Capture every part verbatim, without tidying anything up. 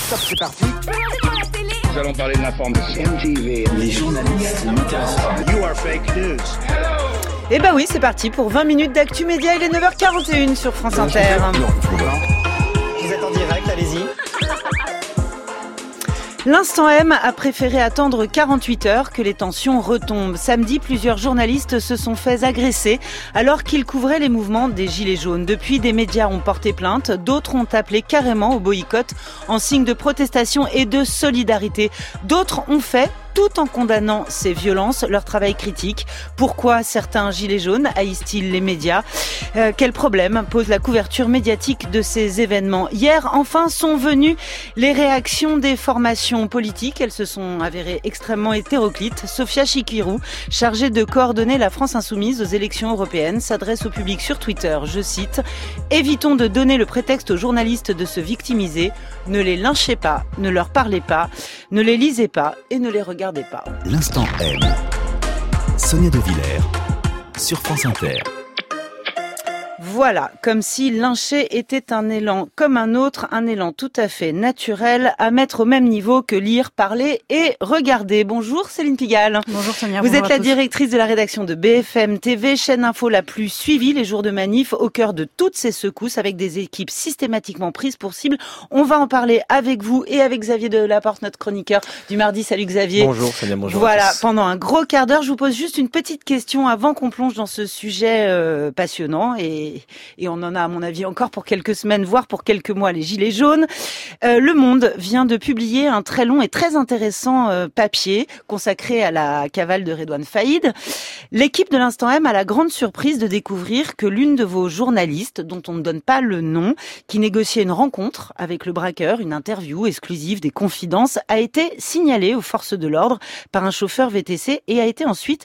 stop, c'est parti. Nous allons parler de l'information. M T V. Les journalistes ne m'intéressent pas. You are fake news. Eh ben oui, c'est parti pour vingt minutes d'actu média. Il est neuf heures quarante et une sur France Inter. Vous êtes en direct, allez-y. L'Instant M a préféré attendre quarante-huit heures que les tensions retombent. Samedi, plusieurs journalistes se sont fait agresser alors qu'ils couvraient les mouvements des Gilets jaunes. Depuis, des médias ont porté plainte, d'autres ont appelé carrément au boycott en signe de protestation et de solidarité. D'autres ont fait, tout en condamnant ces violences, leur travail critique. Pourquoi certains gilets jaunes haïssent-ils les médias ? euh, Quel problème pose la couverture médiatique de ces événements ? Hier, enfin, sont venues les réactions des formations politiques. Elles se sont avérées extrêmement hétéroclites. Sophia Chikirou, chargée de coordonner la France insoumise aux élections européennes, s'adresse au public sur Twitter. Je cite : « Évitons de donner le prétexte aux journalistes de se victimiser. Ne les lynchez pas, ne leur parlez pas, ne les lisez pas et ne les regardez pas. » L'Instant M. Sonia De Villers sur France Inter. Voilà, comme si lyncher était un élan comme un autre, un élan tout à fait naturel à mettre au même niveau que lire, parler et regarder. Bonjour Céline Pigalle. Bonjour Sonia. Vous bonjour êtes la tous. directrice de la rédaction de B F M T V, chaîne info la plus suivie les jours de manif, au cœur de toutes ces secousses avec des équipes systématiquement prises pour cible. On va en parler avec vous et avec Xavier Delaporte, notre chroniqueur du mardi. Salut Xavier. Bonjour Sonia, bonjour. Voilà, pendant un gros quart d'heure, je vous pose juste une petite question avant qu'on plonge dans ce sujet euh, passionnant et, et on en a à mon avis encore pour quelques semaines, voire pour quelques mois, les Gilets jaunes. Euh, Le Monde vient de publier un très long et très intéressant euh, papier consacré à la cavale de Redouane Faïd. L'équipe de l'Instant M a la grande surprise de découvrir que l'une de vos journalistes, dont on ne donne pas le nom, qui négociait une rencontre avec le braqueur, une interview exclusive, des confidences, a été signalée aux forces de l'ordre par un chauffeur V T C et a été ensuite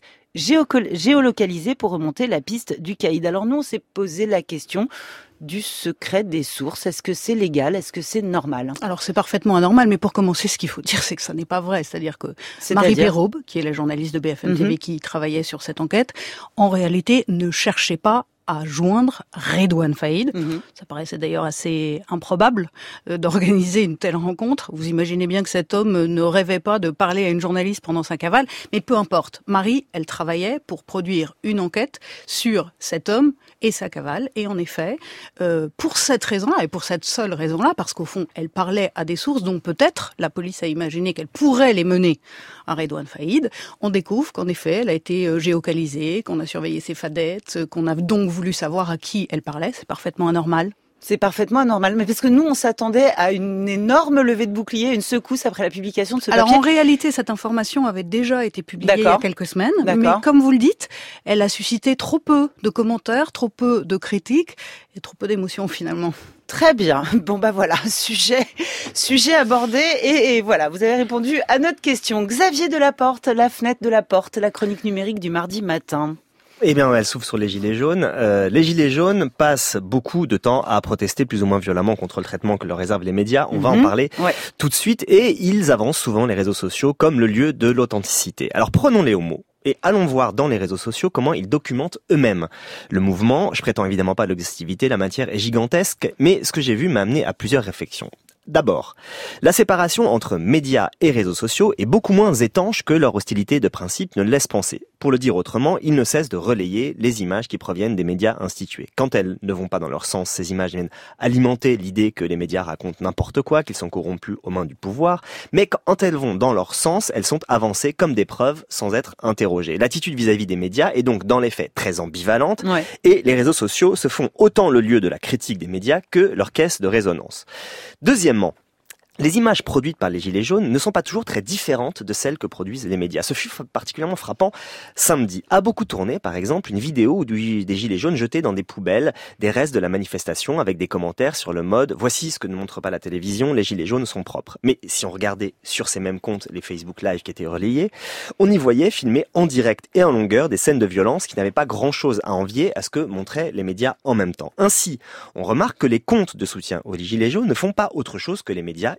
géolocalisé pour remonter la piste du caïd. Alors nous, on s'est posé la question du secret des sources. Est-ce que c'est légal ? Est-ce que c'est normal ? Alors c'est parfaitement anormal, mais pour commencer, ce qu'il faut dire, c'est que ça n'est pas vrai. C'est-à-dire que C'est-à-dire Marie Perraube, qui est la journaliste de B F M T V mm-hmm. qui travaillait sur cette enquête, en réalité ne cherchait pas à joindre Redouane Faïd. Mmh. Ça paraissait d'ailleurs assez improbable euh, d'organiser une telle rencontre. Vous imaginez bien que cet homme ne rêvait pas de parler à une journaliste pendant sa cavale, mais peu importe. Marie, elle travaillait pour produire une enquête sur cet homme et sa cavale. Et en effet, euh, pour cette raison-là, et pour cette seule raison-là, parce qu'au fond, elle parlait à des sources dont peut-être la police a imaginé qu'elle pourrait les mener à Redouane Faïd, on découvre qu'en effet, elle a été euh, géocalisée, qu'on a surveillé ses fadettes, qu'on a donc voulu savoir à qui elle parlait. C'est parfaitement anormal. C'est parfaitement anormal, mais parce que nous, on s'attendait à une énorme levée de bouclier, une secousse après la publication de ce Alors, papier. Alors en réalité, cette information avait déjà été publiée D'accord. il y a quelques semaines, D'accord. mais comme vous le dites, elle a suscité trop peu de commentaires, trop peu de critiques et trop peu d'émotions finalement. Très bien. Bon bah voilà, sujet, sujet abordé et, et voilà, vous avez répondu à notre question. Xavier Delaporte, la fenêtre de la porte, la chronique numérique du mardi matin. Eh bien, elle s'ouvre sur les Gilets jaunes. Euh, les Gilets jaunes passent beaucoup de temps à protester plus ou moins violemment contre le traitement que leur réservent les médias. On mm-hmm. va en parler ouais. tout de suite. Et ils avancent souvent les réseaux sociaux comme le lieu de l'authenticité. Alors prenons-les au mot. Et allons voir dans les réseaux sociaux comment ils documentent eux-mêmes le mouvement. Je prétends évidemment pas de l'exhaustivité, la matière est gigantesque, mais ce que j'ai vu m'a amené à plusieurs réflexions. D'abord, la séparation entre médias et réseaux sociaux est beaucoup moins étanche que leur hostilité de principe ne le laisse penser. Pour le dire autrement, ils ne cessent de relayer les images qui proviennent des médias institués. Quand elles ne vont pas dans leur sens, ces images viennent alimenter l'idée que les médias racontent n'importe quoi, qu'ils sont corrompus aux mains du pouvoir. Mais quand elles vont dans leur sens, elles sont avancées comme des preuves sans être interrogées. L'attitude vis-à-vis des médias est donc dans les faits très ambivalente ouais. et les réseaux sociaux se font autant le lieu de la critique des médias que leur caisse de résonance. Deuxièmement, les images produites par les Gilets jaunes ne sont pas toujours très différentes de celles que produisent les médias. Ce fut particulièrement frappant samedi. A beaucoup tourné, par exemple, une vidéo où des Gilets jaunes jetaient dans des poubelles des restes de la manifestation avec des commentaires sur le mode « Voici ce que ne montre pas la télévision, les Gilets jaunes sont propres ». Mais si on regardait sur ces mêmes comptes les Facebook Live qui étaient relayés, on y voyait filmer en direct et en longueur des scènes de violence qui n'avaient pas grand-chose à envier à ce que montraient les médias en même temps. Ainsi, on remarque que les comptes de soutien aux Gilets jaunes ne font pas autre chose que les médias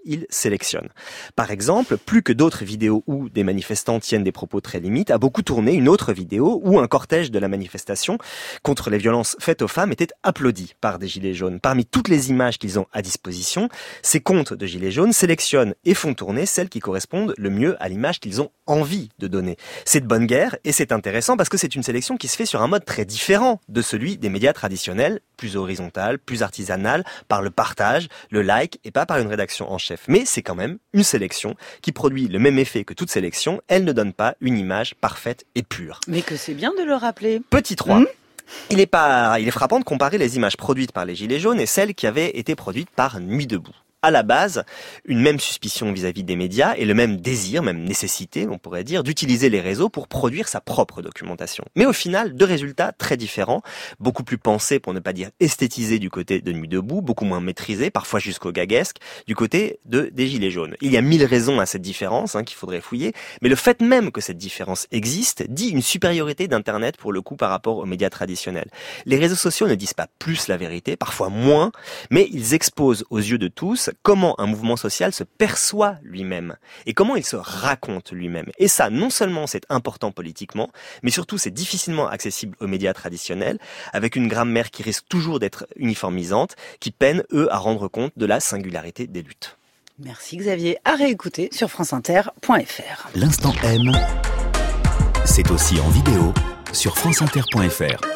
il sélectionne. Par exemple, plus que d'autres vidéos où des manifestants tiennent des propos très limites, a beaucoup tourné une autre vidéo où un cortège de la manifestation contre les violences faites aux femmes était applaudi par des gilets jaunes. Parmi toutes les images qu'ils ont à disposition, ces comptes de gilets jaunes sélectionnent et font tourner celles qui correspondent le mieux à l'image qu'ils ont envie de donner. C'est de bonne guerre et c'est intéressant parce que c'est une sélection qui se fait sur un mode très différent de celui des médias traditionnels, plus horizontal, plus artisanal, par le partage, le like et pas par une rédaction en chef. Mais c'est quand même une sélection qui produit le même effet que toute sélection, elle ne donne pas une image parfaite et pure. Mais que c'est bien de le rappeler. Petit trois. Mmh. Il est pas, il est frappant de comparer les images produites par les Gilets jaunes et celles qui avaient été produites par Nuit debout. À la base, une même suspicion vis-à-vis des médias et le même désir, même nécessité, on pourrait dire, d'utiliser les réseaux pour produire sa propre documentation. Mais au final, deux résultats très différents, beaucoup plus pensés, pour ne pas dire esthétisés du côté de Nuit debout, beaucoup moins maîtrisés, parfois jusqu'au gaguesque, du côté de des Gilets jaunes. Il y a mille raisons à cette différence, hein, qu'il faudrait fouiller, mais le fait même que cette différence existe dit une supériorité d'Internet pour le coup par rapport aux médias traditionnels. Les réseaux sociaux ne disent pas plus la vérité, parfois moins, mais ils exposent aux yeux de tous comment un mouvement social se perçoit lui-même et comment il se raconte lui-même. Et ça, non seulement c'est important politiquement, mais surtout c'est difficilement accessible aux médias traditionnels, avec une grammaire qui risque toujours d'être uniformisante, qui peine, eux, à rendre compte de la singularité des luttes. Merci Xavier, à réécouter sur franceinter point f r. L'instant M, c'est aussi en vidéo sur franceinter point f r.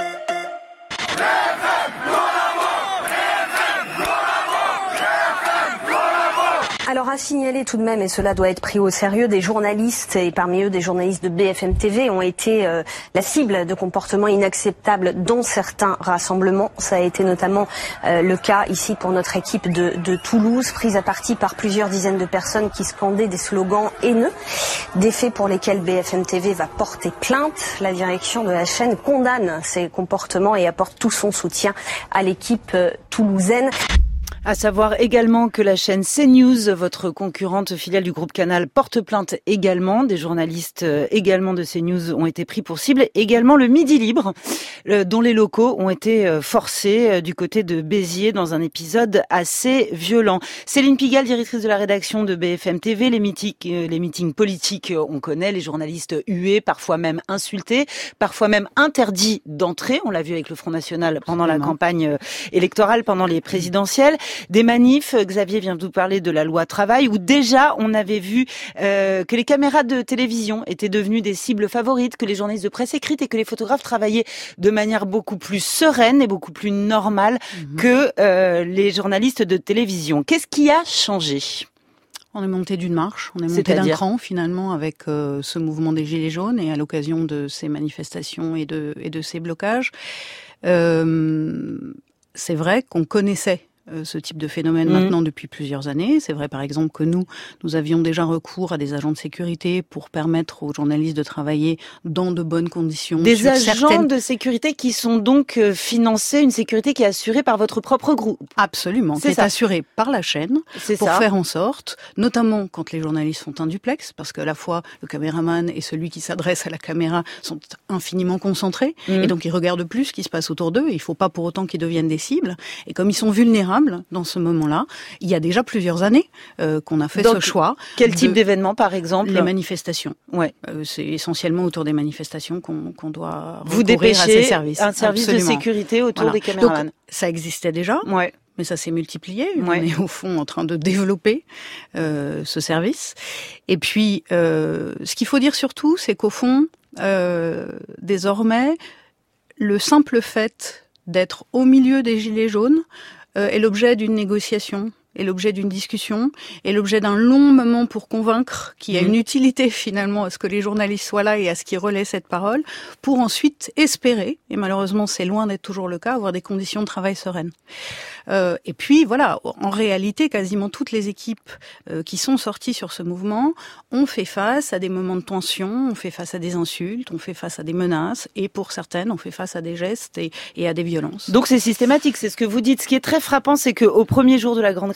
Alors à signaler tout de même, et cela doit être pris au sérieux, des journalistes, et parmi eux des journalistes de B F M T V, ont été euh, la cible de comportements inacceptables dans certains rassemblements. Ça a été notamment euh, le cas ici pour notre équipe de, de Toulouse, prise à partie par plusieurs dizaines de personnes qui scandaient des slogans haineux. Des faits pour lesquels B F M T V va porter plainte. La direction de la chaîne condamne ces comportements et apporte tout son soutien à l'équipe euh, toulousaine. À savoir également que la chaîne CNews, votre concurrente filiale du groupe Canal, porte plainte également. Des journalistes également de CNews ont été pris pour cible. Également le Midi Libre, dont les locaux ont été forcés du côté de Béziers dans un épisode assez violent. Céline Pigalle, directrice de la rédaction de B F M T V, les meetings, les meetings politiques, on connaît, les journalistes hués, parfois même insultés, parfois même interdits d'entrer. On l'a vu avec le Front National pendant la campagne électorale, pendant les présidentielles. Des manifs, Xavier vient de vous parler de la loi travail, où déjà on avait vu euh, que les caméras de télévision étaient devenues des cibles favorites, que les journalistes de presse écrite et que les photographes travaillaient de manière beaucoup plus sereine et beaucoup plus normale mmh. que euh, les journalistes de télévision. Qu'est-ce qui a changé ? On est monté d'une marche, on est monté d'un cran finalement avec euh, ce mouvement des Gilets jaunes et à l'occasion de ces manifestations et de, et de ces blocages. Euh, c'est vrai qu'on connaissait ce type de phénomène mmh. maintenant depuis plusieurs années. C'est vrai par exemple que nous, nous avions déjà recours à des agents de sécurité pour permettre aux journalistes de travailler dans de bonnes conditions. Des sur agents certaines... de sécurité qui sont donc financés, une sécurité qui est assurée par votre propre groupe. Absolument, c'est qui ça. est assurée par la chaîne c'est pour ça. faire en sorte, notamment quand les journalistes font un duplex, parce qu'à la fois le caméraman et celui qui s'adresse à la caméra sont infiniment concentrés, mmh. et donc ils regardent plus ce qui se passe autour d'eux, et il ne faut pas pour autant qu'ils deviennent des cibles. Et comme ils sont vulnérables dans ce moment-là, il y a déjà plusieurs années euh, qu'on a fait Donc, ce choix. Quel type d'événement, par exemple ? Les manifestations. Ouais. Euh, c'est essentiellement autour des manifestations qu'on, qu'on doit Vous recourir à ces services. Un service Absolument. de sécurité autour voilà. des caméramans. Donc, ça existait déjà. Ouais. Mais ça s'est multiplié. Ouais. On est au fond en train de développer euh, ce service. Et puis, euh, ce qu'il faut dire surtout, c'est qu'au fond, euh, désormais, le simple fait d'être au milieu des Gilets jaunes euh, est l'objet d'une négociation, est l'objet d'une discussion, est l'objet d'un long moment pour convaincre qu'il y a une utilité finalement à ce que les journalistes soient là et à ce qu'ils relaient cette parole, pour ensuite espérer, et malheureusement c'est loin d'être toujours le cas, avoir des conditions de travail sereines. Euh, et puis voilà, en réalité, quasiment toutes les équipes euh, qui sont sorties sur ce mouvement ont fait face à des moments de tension, ont fait face à des insultes, ont fait face à des menaces, et pour certaines, ont fait face à des gestes et, et à des violences. Donc c'est systématique, c'est ce que vous dites. Ce qui est très frappant, c'est qu'au premier jour de la grande grève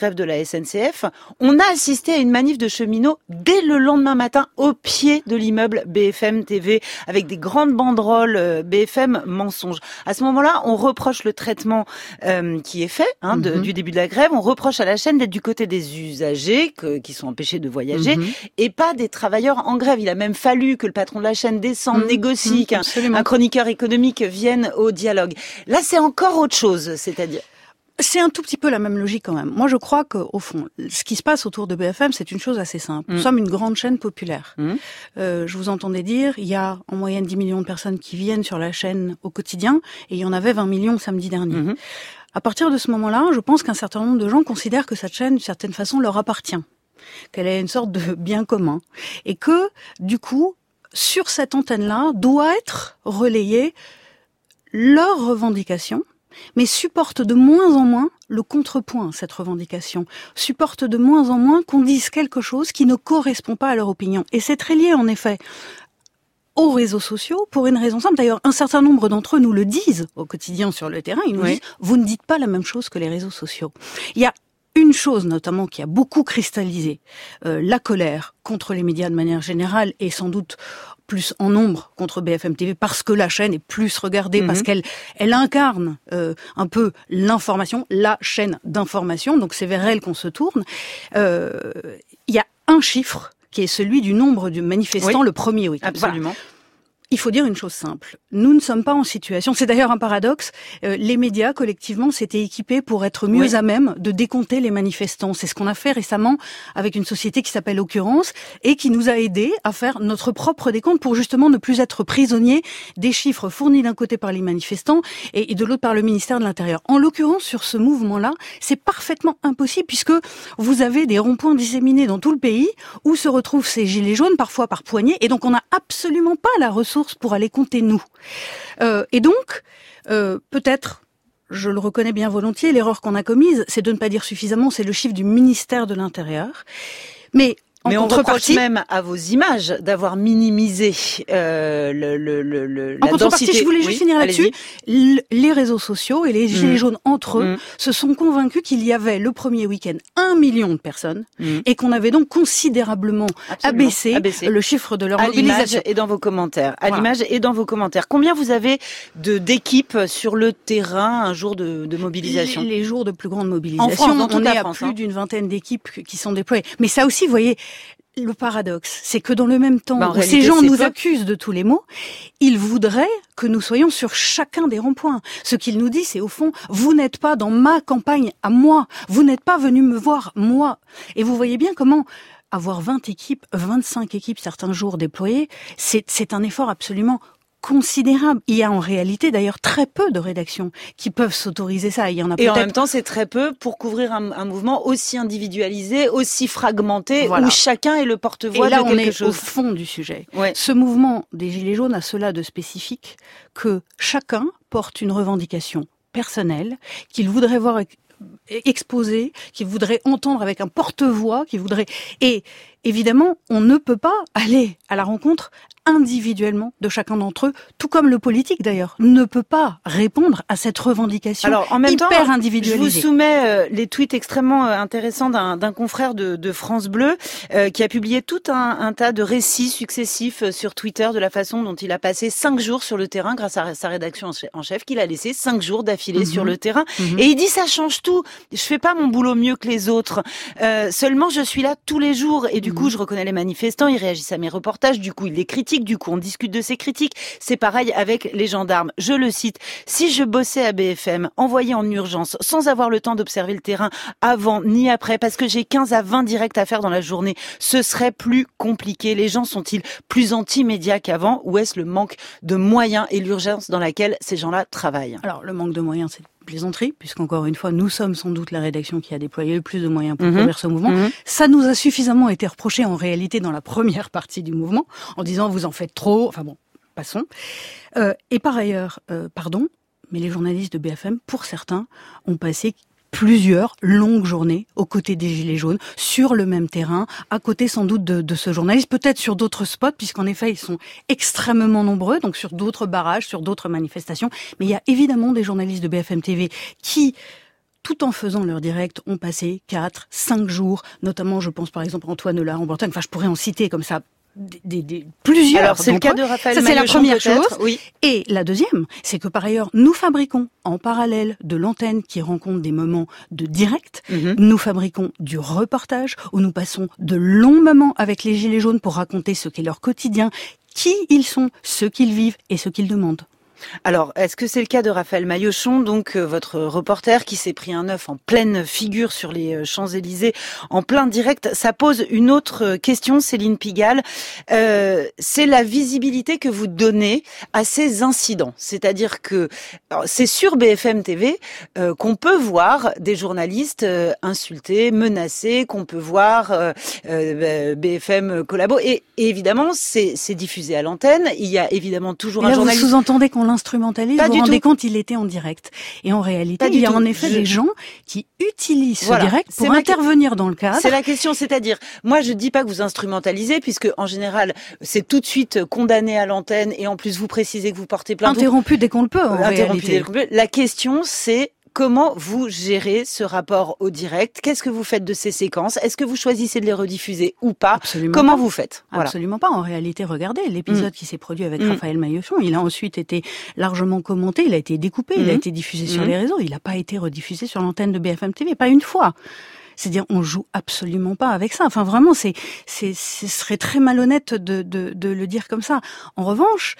grève de la S N C F. On a assisté à une manif de cheminots dès le lendemain matin au pied de l'immeuble B F M T V avec des grandes banderoles B F M mensonges. À ce moment-là, on reproche le traitement euh, qui est fait hein, de, mm-hmm. du début de la grève. On reproche à la chaîne d'être du côté des usagers que, qui sont empêchés de voyager mm-hmm. et pas des travailleurs en grève. Il a même fallu que le patron de la chaîne descende, mm-hmm. négocie, qu'un un chroniqueur économique vienne au dialogue. Là, c'est encore autre chose, c'est-à-dire... C'est un tout petit peu la même logique quand même. Moi, je crois qu'au fond, ce qui se passe autour de B F M, c'est une chose assez simple. Mmh. Nous sommes une grande chaîne populaire. Mmh. Euh, je vous entendais dire, il y a en moyenne dix millions de personnes qui viennent sur la chaîne au quotidien, et il y en avait vingt millions samedi dernier. Mmh. À partir de ce moment-là, je pense qu'un certain nombre de gens considèrent que cette chaîne, d'une certaine façon, leur appartient, qu'elle est une sorte de bien commun, et que, du coup, sur cette antenne-là, doit être relayée leurs revendications, mais supporte de moins en moins le contrepoint, cette revendication. Supporte de moins en moins qu'on dise quelque chose qui ne correspond pas à leur opinion. Et c'est très lié, en effet, aux réseaux sociaux, pour une raison simple. D'ailleurs, un certain nombre d'entre eux nous le disent au quotidien sur le terrain. Ils nous oui. disent, vous ne dites pas la même chose que les réseaux sociaux. Il y a une chose notamment qui a beaucoup cristallisé euh, la colère contre les médias de manière générale et sans doute plus en nombre contre B F M T V parce que la chaîne est plus regardée, mmh. parce qu'elle elle incarne euh, un peu l'information, la chaîne d'information, donc c'est vers elle qu'on se tourne. Euh, il y a un chiffre qui est celui du nombre de manifestants oui, le premier week-end. Absolument. Voilà. Il faut dire une chose simple. Nous ne sommes pas en situation, c'est d'ailleurs un paradoxe, euh, les médias collectivement s'étaient équipés pour être mieux oui. à même de décompter les manifestants. C'est ce qu'on a fait récemment avec une société qui s'appelle Occurrence et qui nous a aidés à faire notre propre décompte pour justement ne plus être prisonniers des chiffres fournis d'un côté par les manifestants et, et de l'autre par le ministère de l'Intérieur. En l'occurrence, sur ce mouvement-là, c'est parfaitement impossible puisque vous avez des ronds-points disséminés dans tout le pays où se retrouvent ces gilets jaunes, parfois par poignées, et donc on n'a absolument pas la ressource pour aller compter nous. Euh, et donc, euh, peut-être, je le reconnais bien volontiers, l'erreur qu'on a commise, c'est de ne pas dire suffisamment, c'est le chiffre du ministère de l'Intérieur. Mais en Mais on contrepartie, reproche même à vos images d'avoir minimisé euh, le, le, le, le, la en contrepartie, densité. Je voulais juste oui, finir là-dessus. L- les réseaux sociaux et les gilets mmh. jaunes entre eux mmh. se sont convaincus qu'il y avait le premier week-end un million de personnes mmh. et qu'on avait donc considérablement abaissé, abaissé le chiffre de leur à mobilisation. Et dans vos commentaires. À voilà. l'image et dans vos commentaires. Combien vous avez de d'équipes sur le terrain un jour de, de mobilisation? Les, les jours de plus grande mobilisation, en France, dans toute on la est France, à plus hein. d'une vingtaine d'équipes qui sont déployées. Mais ça aussi, vous voyez. Le paradoxe, c'est que dans le même temps bah, où réalité, ces gens nous peu... accusent de tous les maux, ils voudraient que nous soyons sur chacun des ronds-points. Ce qu'ils nous disent, c'est au fond, vous n'êtes pas dans ma campagne à moi, vous n'êtes pas venu me voir moi. Et vous voyez bien comment avoir vingt équipes, vingt-cinq équipes certains jours déployées, c'est, c'est un effort absolument considérable. Il y a en réalité d'ailleurs très peu de rédactions qui peuvent s'autoriser ça. Il y en a Et peut-être... en même temps, c'est très peu pour couvrir un, un mouvement aussi individualisé, aussi fragmenté, voilà. où chacun est le porte-voix de quelque chose. Et là, on est au fond du sujet. Ouais. Ce mouvement des Gilets jaunes a cela de spécifique que chacun porte une revendication personnelle qu'il voudrait voir exposé, qui voudrait entendre avec un porte-voix, qui voudrait... Et évidemment, on ne peut pas aller à la rencontre individuellement de chacun d'entre eux, tout comme le politique d'ailleurs, ne peut pas répondre à cette revendication Alors, en même hyper temps, individualisée. Je vous soumets euh, les tweets extrêmement euh, intéressants d'un, d'un confrère de, de France Bleu euh, qui a publié tout un, un tas de récits successifs euh, sur Twitter de la façon dont il a passé cinq jours sur le terrain grâce à sa rédaction en chef, qu'il a laissé cinq jours d'affilée mm-hmm. sur le terrain. Mm-hmm. Et il dit ça change tout. Je fais pas mon boulot mieux que les autres. Euh, seulement je suis là tous les jours et du mm-hmm. coup je reconnais les manifestants, ils réagissent à mes reportages, du coup ils les critiquent. Du coup, on discute de ces critiques. C'est pareil avec les gendarmes. Je le cite. Si je bossais à B F M, envoyé en urgence, sans avoir le temps d'observer le terrain avant ni après, parce que j'ai quinze à vingt directs à faire dans la journée, ce serait plus compliqué. Les gens sont-ils plus anti-médias qu'avant, ou est-ce le manque de moyens et l'urgence dans laquelle ces gens-là travaillent? Alors, le manque de moyens, c'est plaisanterie, puisqu'encore une fois, nous sommes sans doute la rédaction qui a déployé le plus de moyens pour couvrir mmh. ce mouvement. Mmh. Ça nous a suffisamment été reproché en réalité dans la première partie du mouvement, en disant vous en faites trop, enfin bon, passons. Euh, et par ailleurs, euh, pardon, mais les journalistes de B F M, pour certains, ont passé plusieurs longues journées aux côtés des Gilets jaunes, sur le même terrain, à côté sans doute de, de ce journaliste, peut-être sur d'autres spots, puisqu'en effet ils sont extrêmement nombreux, donc sur d'autres barrages, sur d'autres manifestations. Mais il y a évidemment des journalistes de B F M T V qui, tout en faisant leur direct, ont passé quatre, cinq jours, notamment, je pense par exemple à Antoine Hollard en Bretagne, enfin je pourrais en citer comme ça Des, des, des, plusieurs. Alors c'est le cas de Raphaël Ça, c'est la première chose. Oui. Et la deuxième, c'est que par ailleurs, nous fabriquons en parallèle de l'antenne qui rencontre des moments de direct, mm-hmm. nous fabriquons du reportage où nous passons de longs moments avec les Gilets jaunes pour raconter ce qu'est leur quotidien, qui ils sont, ce qu'ils vivent et ce qu'ils demandent. Alors, est-ce que c'est le cas de Raphaël Maillochon, donc euh, votre reporter qui s'est pris un œuf en pleine figure sur les euh, Champs-Élysées, en plein direct? Ça pose une autre question, Céline Pigalle. Euh, c'est la visibilité que vous donnez à ces incidents. C'est-à-dire que alors, c'est sur B F M T V euh, qu'on peut voir des journalistes euh, insultés, menacés, qu'on peut voir euh, euh, B F M collabo. Et, et évidemment, c'est, c'est diffusé à l'antenne. Il y a évidemment toujours là, un journaliste... Vous sous-entendez qu'on l'instrumentalise, vous vous rendez compte, il était en direct. Et en réalité, il y a en effet des gens qui utilisent ce direct pour intervenir dans le cadre. C'est la question, c'est-à-dire, moi je dis pas que vous instrumentalisez, puisque en général, c'est tout de suite condamné à l'antenne, et en plus vous précisez que vous portez plainte. Interrompu dès qu'on le peut, en Interrompu réalité. dès qu'on le peut. La question, c'est comment vous gérez ce rapport au direct? Qu'est-ce que vous faites de ces séquences? Est-ce que vous choisissez de les rediffuser ou pas? Absolument Comment pas. vous faites? Voilà. Absolument pas. En réalité, regardez l'épisode mmh. qui s'est produit avec mmh. Raphaël Maillochon. Il a ensuite été largement commenté, il a été découpé, mmh. il a été diffusé mmh. sur les réseaux. Il n'a pas été rediffusé sur l'antenne de B F M T V, pas une fois. C'est-à-dire, on joue absolument pas avec ça. Enfin, vraiment, c'est, c'est, ce serait très malhonnête de, de, de le dire comme ça. En revanche,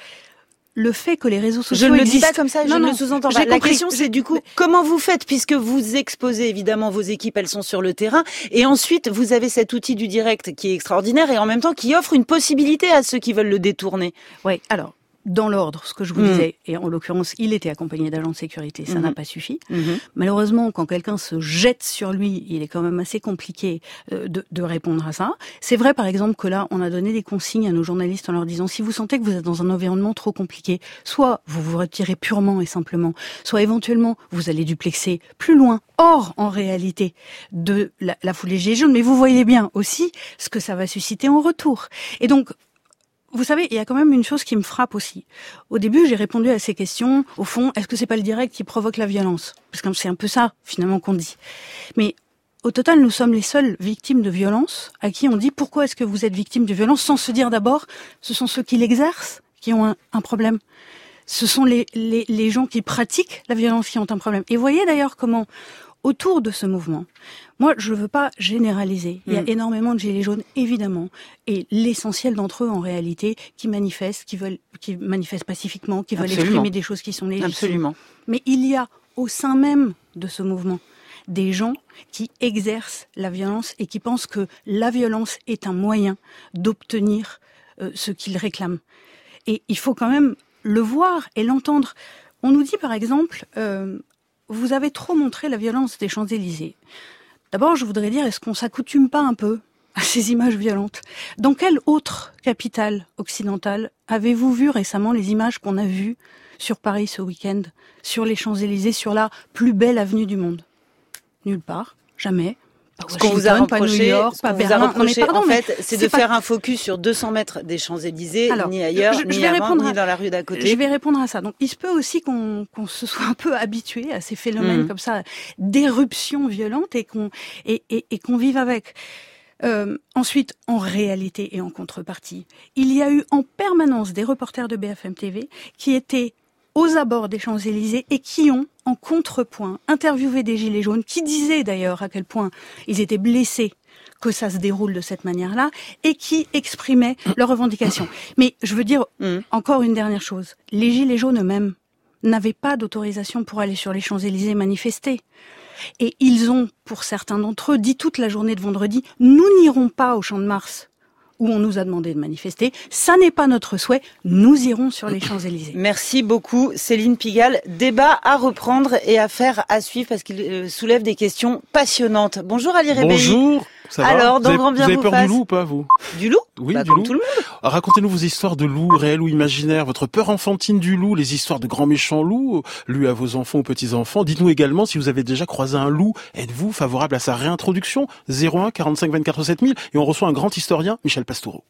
le fait que les réseaux sociaux Je ne le existent... dis pas comme ça, je non, ne le sous-entends pas. La question, c'est du coup, comment vous faites, puisque vous exposez évidemment vos équipes, elles sont sur le terrain, et ensuite, vous avez cet outil du direct qui est extraordinaire, et en même temps, qui offre une possibilité à ceux qui veulent le détourner. Oui, alors... Dans l'ordre, ce que je vous mmh. disais, et en l'occurrence, il était accompagné d'agents de sécurité, ça mmh. n'a pas suffi. Mmh. Malheureusement, quand quelqu'un se jette sur lui, il est quand même assez compliqué de, de répondre à ça. C'est vrai, par exemple, que là, on a donné des consignes à nos journalistes en leur disant, si vous sentez que vous êtes dans un environnement trop compliqué, soit vous vous retirez purement et simplement, soit éventuellement, vous allez duplexer plus loin, hors, en réalité, de la, la foule des Gilets jaunes, mais vous voyez bien aussi ce que ça va susciter en retour. Et donc, vous savez, il y a quand même une chose qui me frappe aussi. Au début, j'ai répondu à ces questions. Au fond, est-ce que c'est pas le direct qui provoque la violence? Parce que c'est un peu ça, finalement, qu'on dit. Mais au total, nous sommes les seules victimes de violence à qui on dit pourquoi est-ce que vous êtes victime de violence, sans se dire d'abord, ce sont ceux qui l'exercent qui ont un, un problème. Ce sont les, les, les gens qui pratiquent la violence qui ont un problème. Et voyez d'ailleurs comment, autour de ce mouvement, moi, je ne veux pas généraliser. Il y a mmh. énormément de gilets jaunes, évidemment, et l'essentiel d'entre eux, en réalité, qui manifestent, qui veulent, qui manifestent pacifiquement, qui veulent Absolument. exprimer des choses qui sont légitimes. Absolument. Mais il y a, au sein même de ce mouvement, des gens qui exercent la violence et qui pensent que la violence est un moyen d'obtenir euh, ce qu'ils réclament. Et il faut quand même le voir et l'entendre. On nous dit, par exemple, euh, vous avez trop montré la violence des Champs-Élysées. D'abord, je voudrais dire, est-ce qu'on s'accoutume pas un peu à ces images violentes? Dans quelle autre capitale occidentale avez-vous vu récemment les images qu'on a vues sur Paris ce week-end, sur les Champs-Élysées, sur la plus belle avenue du monde? Nulle part, jamais. Pas ce qu'on vous a reproché, pas New York, ce pas qu'on Berlin. vous a reproché, pardon, en fait, c'est de pas... faire un focus sur deux cents mètres des Champs-Élysées, Alors, ni ailleurs, je, je ni vais avant, répondre ni à... dans la rue d'à côté. Je vais répondre à ça. Donc, il se peut aussi qu'on, qu'on se soit un peu habitué à ces phénomènes mmh. comme ça, d'éruptions violentes et qu'on, et, et, et qu'on vive avec. Euh, ensuite, en réalité et en contrepartie, il y a eu en permanence des reporters de B F M T V qui étaient aux abords des Champs-Élysées et qui ont, en contrepoint, interviewé des Gilets jaunes, qui disaient d'ailleurs à quel point ils étaient blessés que ça se déroule de cette manière-là, et qui exprimaient leurs revendications. Mais je veux dire mmh. encore une dernière chose. Les Gilets jaunes eux-mêmes n'avaient pas d'autorisation pour aller sur les Champs-Élysées manifester. Et ils ont, pour certains d'entre eux, dit toute la journée de vendredi, nous n'irons pas au Champ de Mars, où on nous a demandé de manifester. Ça n'est pas notre souhait. Nous irons sur les Champs-Élysées. Merci beaucoup, Céline Pigalle. Débat à reprendre et à faire à suivre parce qu'il soulève des questions passionnantes. Bonjour Ali Rebelli. Bonjour. Ça va Alors, dans vous avez, grand bien vous avez vous peur fasse. du loup ou pas, vous? Du loup? Oui, bah, du comme loup. tout le monde. Racontez-nous vos histoires de loups, réels ou imaginaires, votre peur enfantine du loup, les histoires de grands méchants loups, lues à vos enfants ou petits-enfants. Dites-nous également si vous avez déjà croisé un loup. Êtes-vous favorable à sa réintroduction? zéro un quarante-cinq vingt-quatre sept mille et on reçoit un grand historien, Michel Pastoureau.